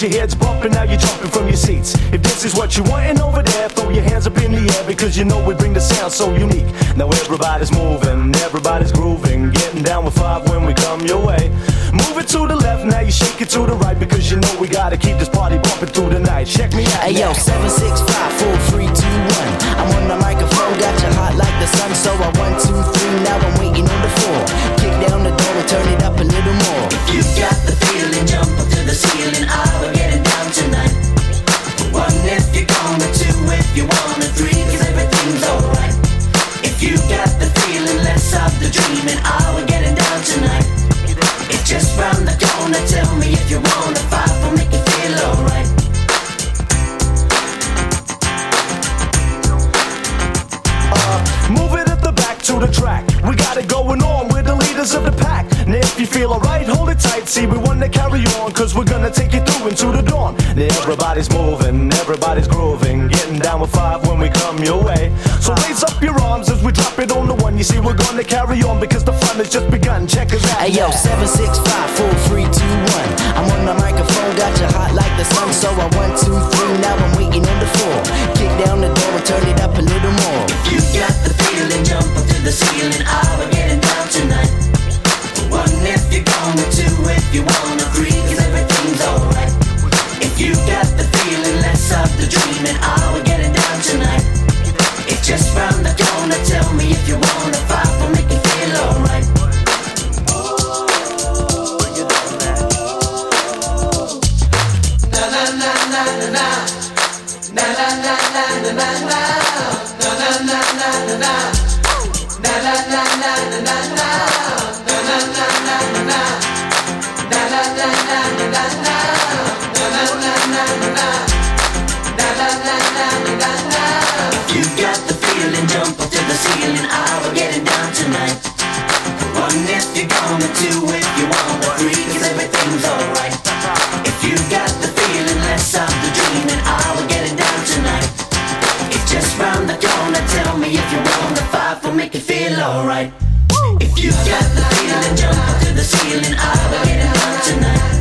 your head's bumping, now you're jumping from your seats. If this is what you wantin' over there, throw your hands up in the air, because you know we bring the sound so unique. Now everybody's moving, everybody's grooving, getting down with 5 when we come your way. Move it to the left, now you shake it to the right, because you know we gotta keep this party bumping through the night. Check me out. Hey yo, 7, 6, 5, 4, 3, 2, 1. I'm on the microphone, got you hot like the sun. So I 1, 2, 3, now I'm waiting on the 4. Kick down the door and turn it up a little more. If you got the feeling, jump up to the ceiling. We're getting down tonight. 1 if you're gonna, 2 if you wanna, 3 'cause everything's alright. If you got the feeling, let's stop the dreaming. We're getting down tonight. It's just round the corner. Tell me if you wanna. 5 will make you feel alright. Move it at the back to the track. We got it going on, we're the leaders of the pack. Now if you feel alright, hold it tight. See, we wanna carry on, cause we're gonna take you through into the dawn. Now everybody's moving, everybody's grooving, getting down with 5 when we come your way. So raise up your arms as we drop it on the 1. You see, we're gonna carry on, because the fun has just begun. Check us out. Hey yo, 7, 6, 5, 4, 3, 2, 1. I'm on the microphone, got you hot like the sun. So I 1, 2, 3, now I'm waiting on the 4. Kick down the door and turn it up a little more. If you got the feeling, jump up to the ceiling. We're getting down tonight. 1 if you're gonna, 2 if you wanna, 3 'cause everything's alright. If you got the feeling, let's stop the dreaming. We're getting down tonight. It's just round the corner. Tell me if you wanna. 5 will make you feel alright. Na na na na na na. Na na na na na na na. Na na na na na na. Na na na na na na na. Na na na na na na. Na na na na na na na. Na na na na na na. Na na na na na na. If you got the feeling, jump up to the ceiling. We're getting down tonight. 1 if you're gonna, 2 if you wanna, 3 'cause everything's alright. If you got the feeling, let's stop the dreaming. We're getting down tonight. It's just round the corner. Tell me if you wanna. 5 will make you feel alright. If you got the feeling, jump up to the ceiling. We're getting down tonight.